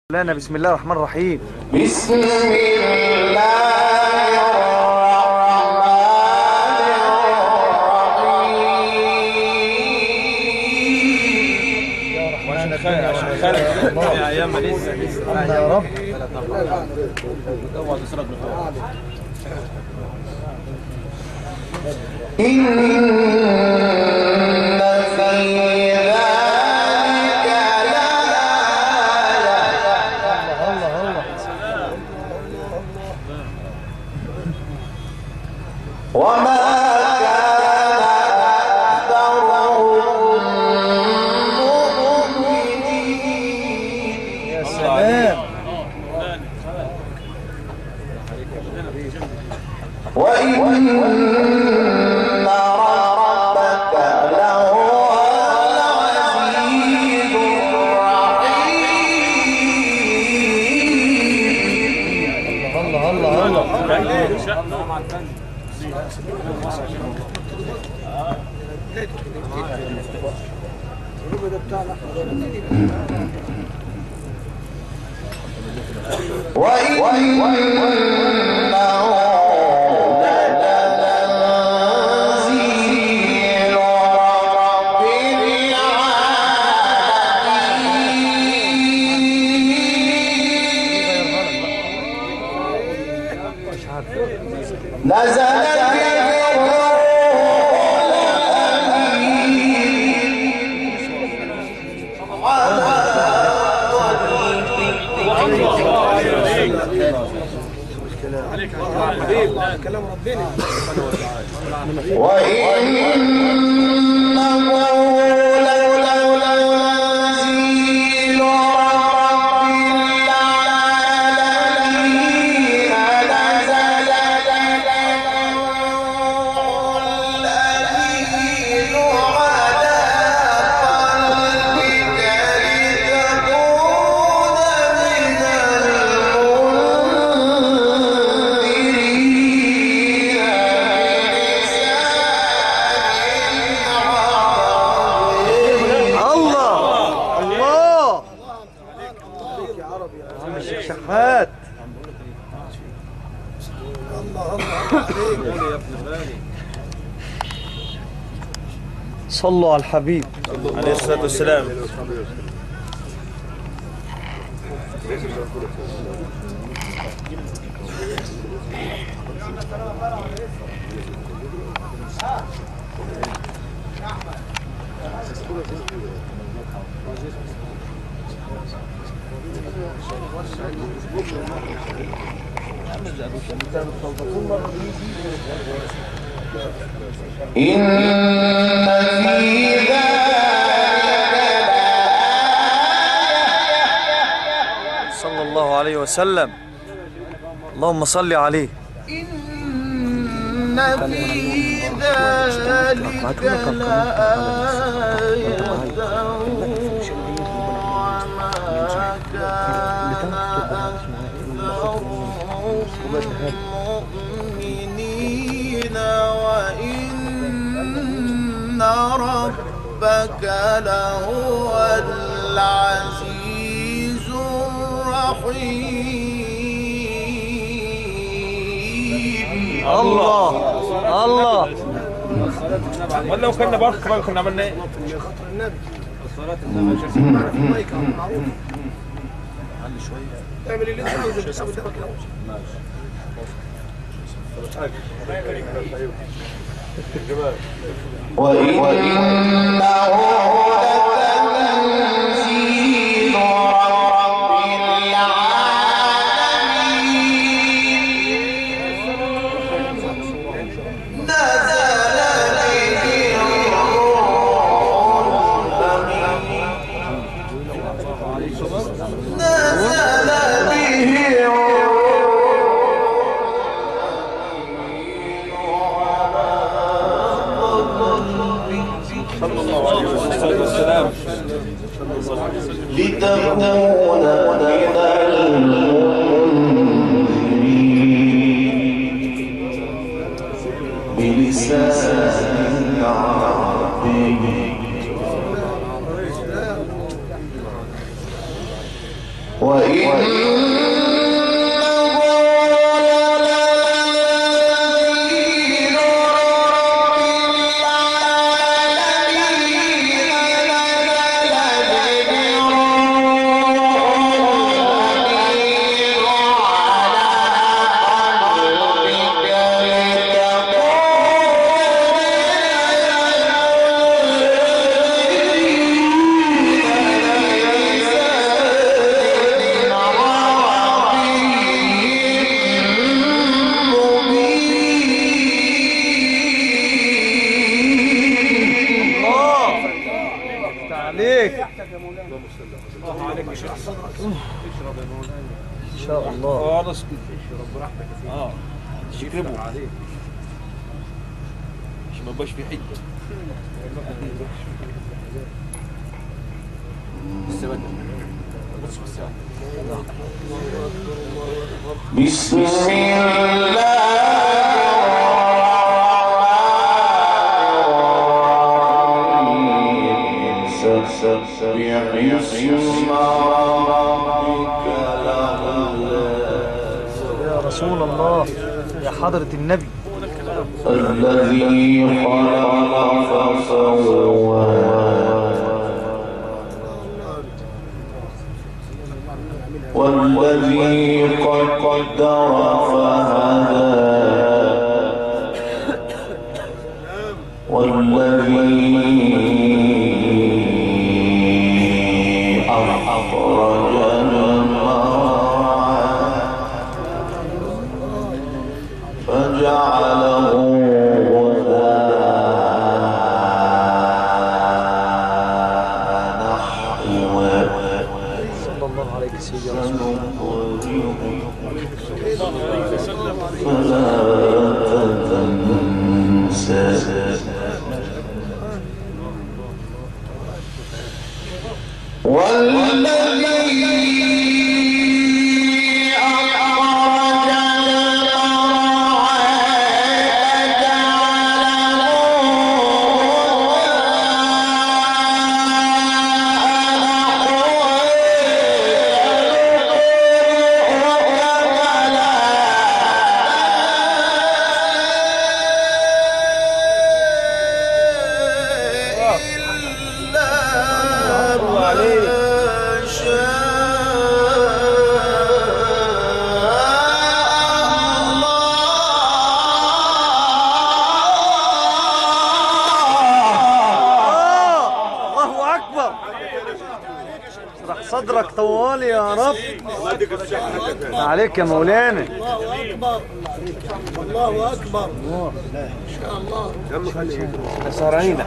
لنا بسم الله الرحمن الرحيم. بسم الله الرحمن الرحيم. يا ايام لسه يا رب. كلام ربنا شحات. صلوا على الحبيب عليه الصلاة والسلام. إن في صلى الله عليه وسلم. اللهم صل عليه. إن في ذلك لآية وما كان مؤمنين وإن ربك لهو العزيز الرحيم. الله الله. ولا لو كنا برضه كمان كنا عملنا ايه؟ الصلاة النبي معروف. علي شوية. اعمل اللي انت عاوزه بس قدامك الاول. وإنه لتنزيل رب العالمين نزل به الروح الأمين نزل به صلى الله عليه وسلم. ان شاء الله. خلاص اشرب براحتك. اشربوا عشان ما يبقاش في حته. بسم الله سبح اسم ربك الأعلى. يا رسول الله يا حضرة النبي. الذي خلق فسوى والذي قدر فهدى والذي أخرج المرعى فجعله غثاء نحوا. صلى الله عليه وسلم. فلا تنسى والذي أخرج صدرك طوال يا رب. عليك يا مولانا. الله اكبر الله اكبر. الله ان شاء الله. سهرانين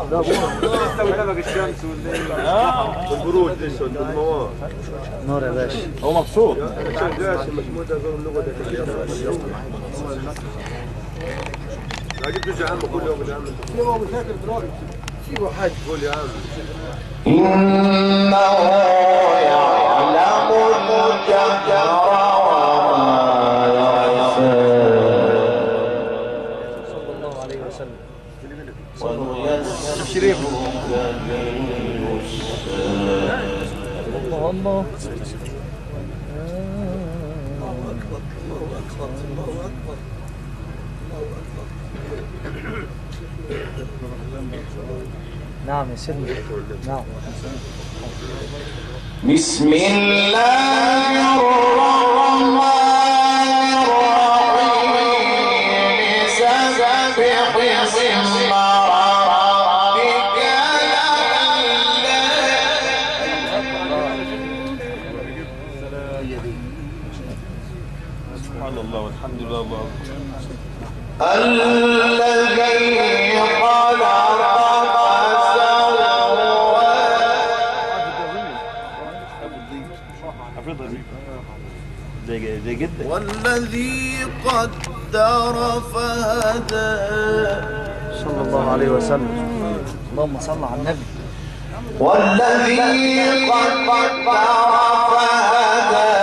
الشمس والبرود لسه والمواد. نور يا باشا. هو مبسوط. لا جبتوش يا عم كل يوم يا عم. سيبوا حاج قول يا عم. إنه يعلم الجهر وما يخفى. صلى الله عليه وسلم. ونيسرك لليسرى. الله الله. نعم يا سيدنا. نعم. بسم الله الرحمن الرحيم سبح اسم ربك سبحان الله والحمد لله الله الذي خلق زي جدا. والذي قدر فهدى. صلى الله عليه وسلم. اللهم صل على النبي. والذي قدر فهدى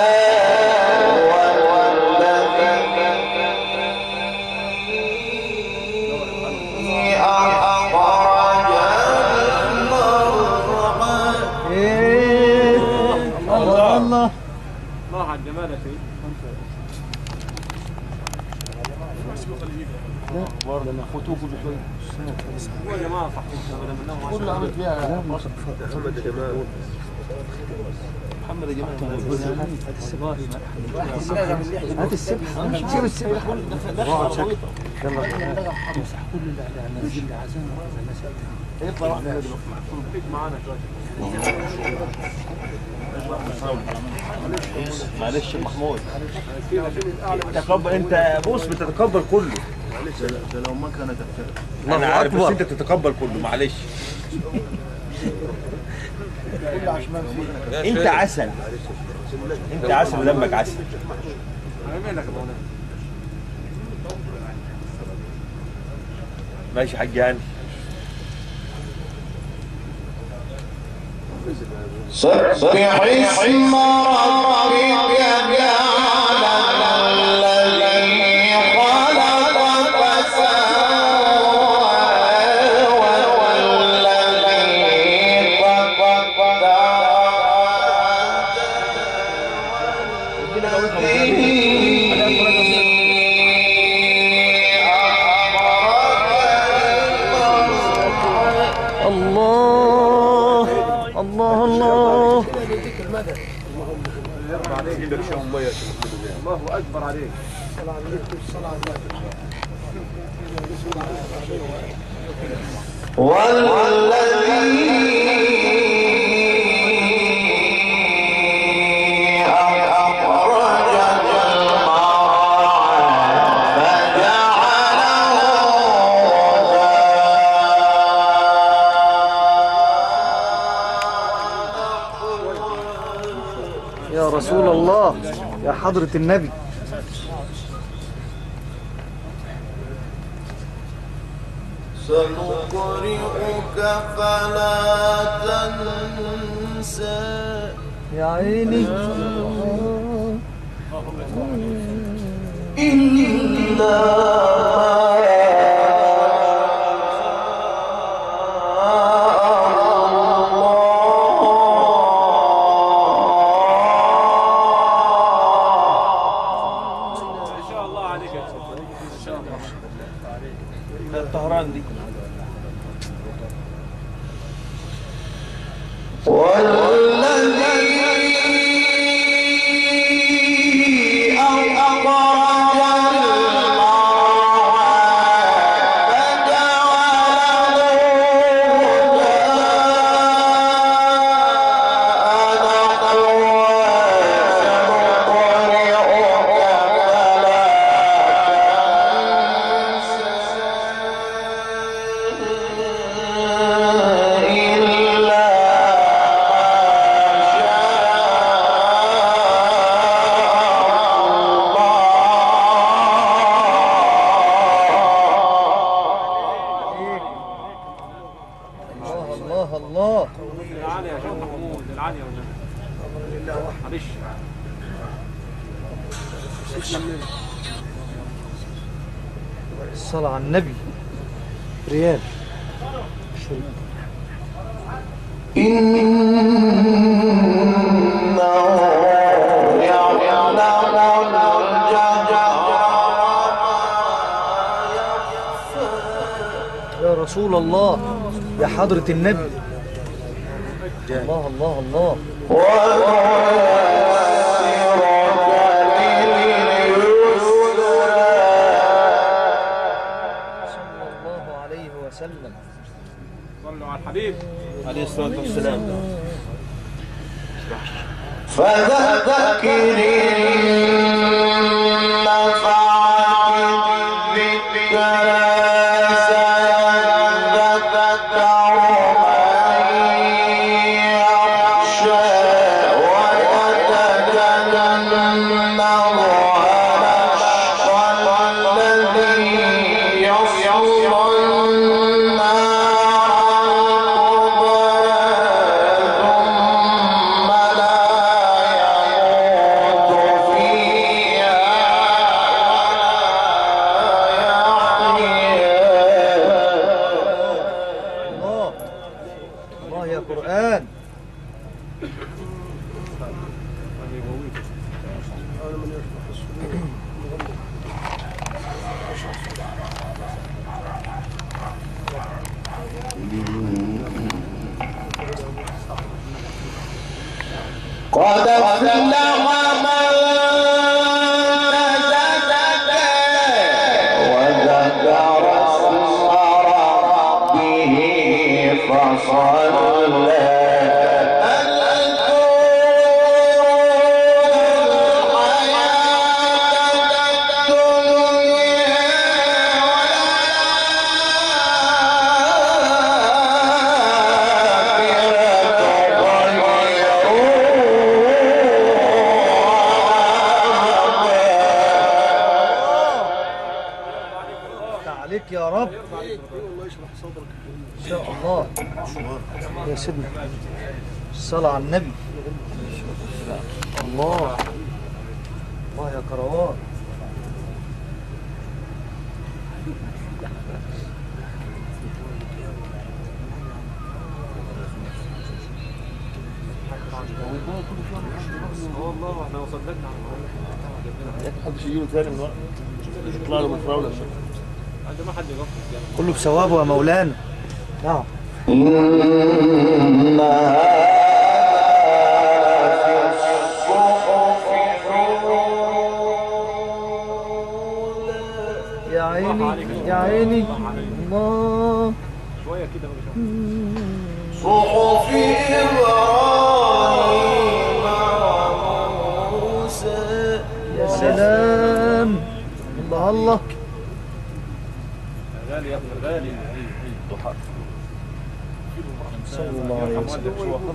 والذي أخرج المرعى. الله الله. الله على الجمال يا سيدي. لا برضه انا خطوبه بشويه. هو يا جماعه صحيح قول له عملت فيها محمد يا جماعه. محمد يا جماعه هات السباق هات السبحه سيب السبحه يلا امسح كل اللي نزل لي عزام يطلع واحده معانا شويه. معلش يا محمود تقبل انت بص بتتقبل كله ده لو ما كانت افترق انا عارف بس انت بتتقبل كله معلش انت عسل انت عسل ودمك عسل على مالك يا مولانا. ماشي يا حاج هاني سبح اسم ربك الأعلى الذي خلق فسوى والذي قدر الله الله الله الله اكبر عليك. والذي أخرج المرعى فجعله يا رسول الله يا حضرة النبي سنقرئك فلا تنسى يا عيني إلا ان شاء الله عليك يا سيدي. ان شاء الله. الطهران دي والذي أخرج الله الله العالي يا شيخ محمود العالي يا ولاد. معلش. الصلاة على النبي ريال يا رسول الله يا حضرة النبي الله الله الله صلى الله عليه وسلم صلوا على الحبيب عليه الصلاة والسلام فذكر نفعت الذكرى سيذكر من يخشى ويتجنبها الأشقى الذي يصلى النار ثم لا يموت فيها الله الله يا قرآن يا رب. ان شاء الله يا سيدنا. الصلاة على النبي. الله الله يا كروان. والله احنا وصدقنا محدش يجيله ثاني من وقت يطلع له من فراوله عند ما حد يغفل يعني. كله بثوابه يا مولانا. نعم. يا عيني يا عيني. الله. شويه كده صحف إبراهيم وموسى. يا سلام. الله الله. غالي يا ابن غالي. صلى الله عليه وسلم.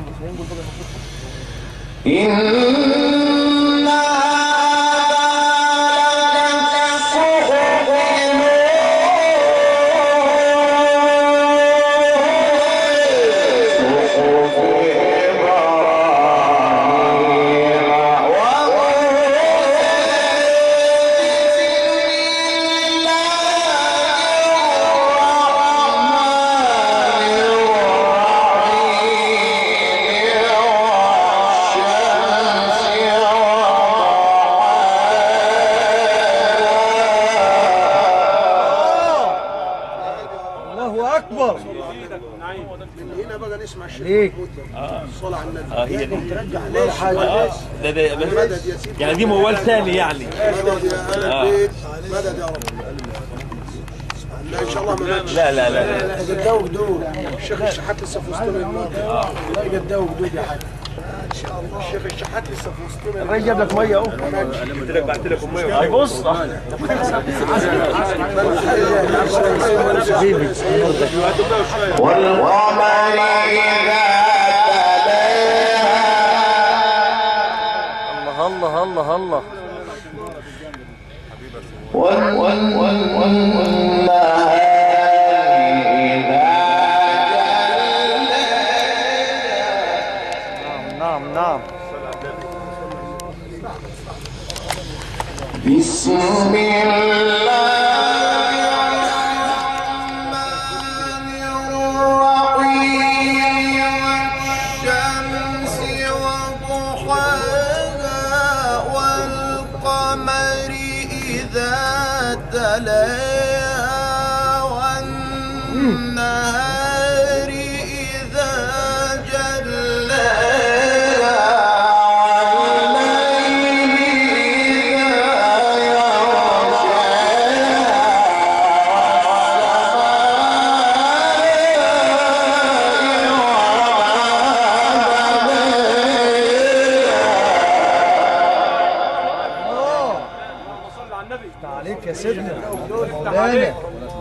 من هنا بقى نسمع الشيخ ليه؟ الصلاة على النبي. هي دي ترجع ليه حاجة؟ ده مدد يا سيدي. يعني دي موال ثاني يعني. مدد يا أهل البيت. مدد يا رب. لا ان شاء الله ما ماتش. لا قداو جدود. الشيخ الشحات لسه في وسطنا النهارده. لا قداو جدود يا حاج. ان شاء الله. الشيخ الشحات لسه في وسطنا. الراجل جاب لك ميه اهو. قلت لك بعت لك ميه. هاي بص حبيبي. والقمر إذا تلاها. الله الله الله. والنهار إذا جلاها. نعم نعم. بسم الله والنهار إذا جلاها والليل إذا عليك يا سيدنا مولانا.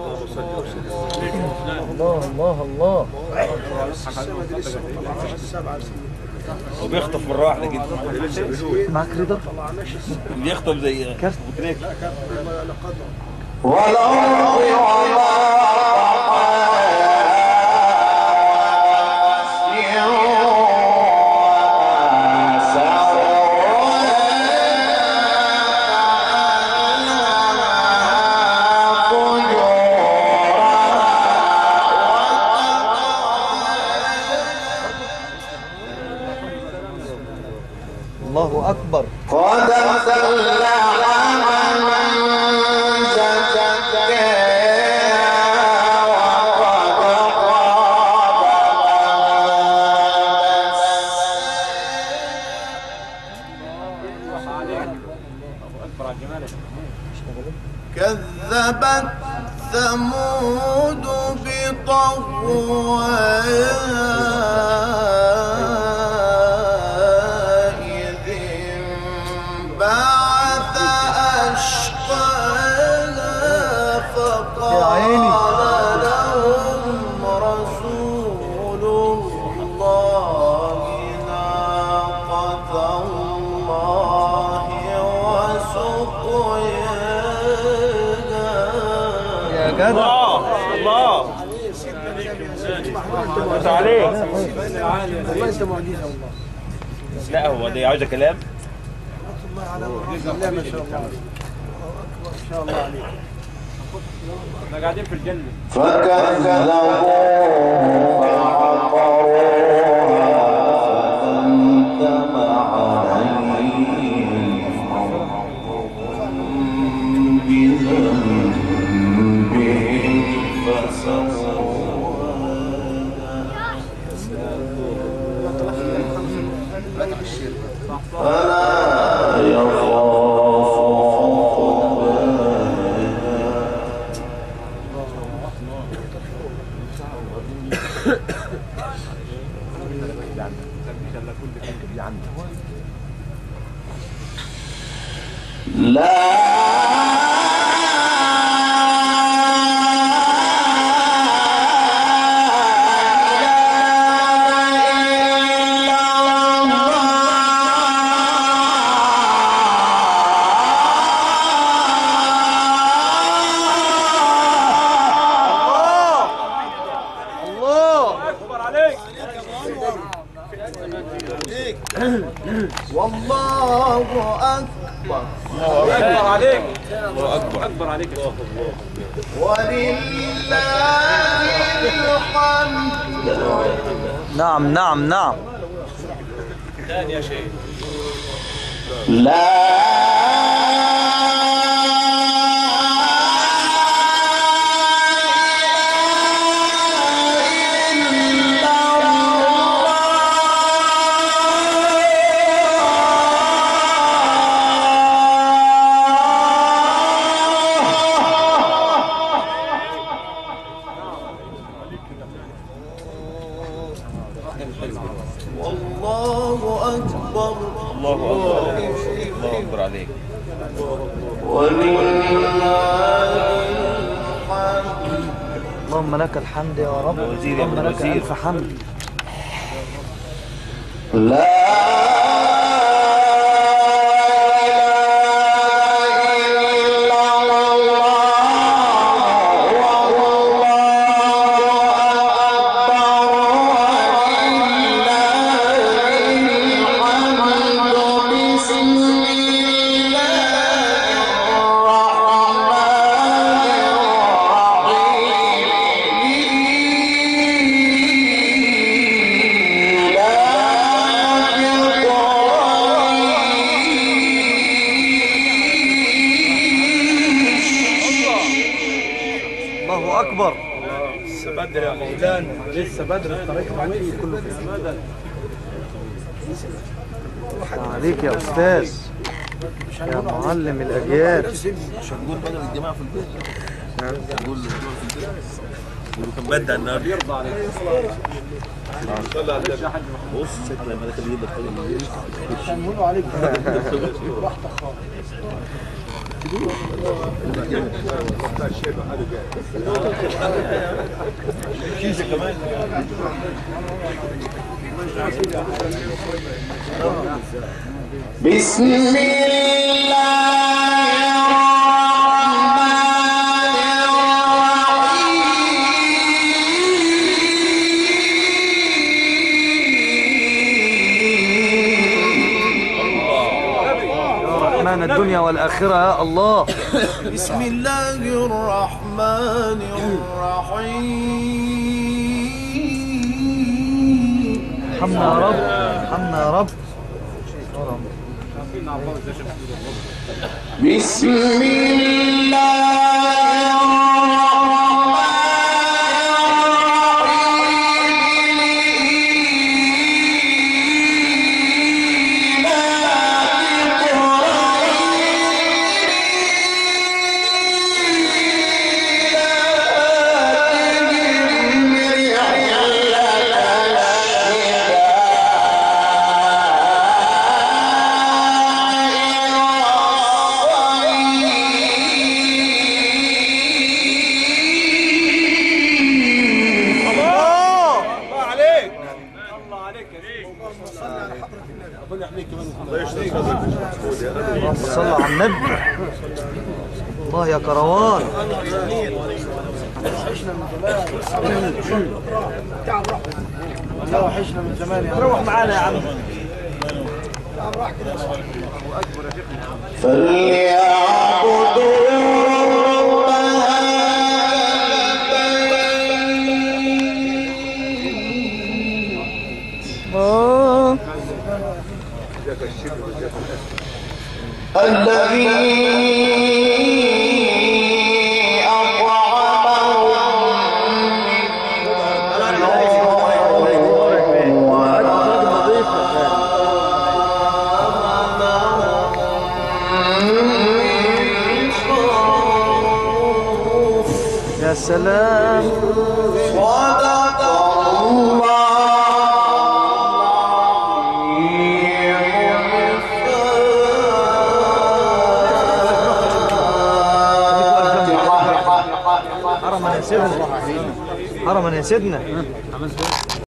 الله الله الله. وبيخطف مرة واحدة كده. معاك رضا؟ بيخطف زي كارت. والأرض وما الله أكبر. قد أفلح من زكاها وقد خاب من كذبت ثمود بطغواها إذ انبعث أشقاها فقال لهم رسول الله ناقة الله وسقياها. يا جدع انت عليك. والله انت معجزه والله. لا هو دي عاوزه كلام. لا ما شاء الله عليك. ما شاء الله عليك. احنا قاعدين في الجنه. فكذبوه والله أكبر. اكبر عليك. الله اكبر. اكبر عليك يا شيخ. ولله الحمد. نعم نعم نعم. ثاني يا شيخ. والله أكبر. الله اكبر. الله اكبر عليك. ولله الحمد. اللهم لك الحمد يا رب. وزير يا اللهم ابن لك الوزير. ألف حمد. الله أكبر. لسه بدري يا مولانا. لسه بدري، الطريق طويل كله في السماء. عليك يا أستاذ يا معلم الأجيال. مش هنقول بدل الجماعه في البيت. هنقول له في البيت. ولو كان بدع النهارده يرضى عليك. بص شكل الملك اللي يجيب لك حاجه من البيت. هنقولوا عليك براحتك خالص. بسم الله رحمن الدنيا والآخرة يا الله. بسم الله الرحمن الرحيم. ارحمنا يا رب. ارحمنا يا رب. بسم الله اللهم صل على النبي. الله يا كروان. وحشنا من زمان. تعال روح. والله وحشنا من زمان يا عم. روح معانا يا عم. تعال روح كده. فليعبدوا رب الذي يا سلام. صدق حرما يا سيدنا.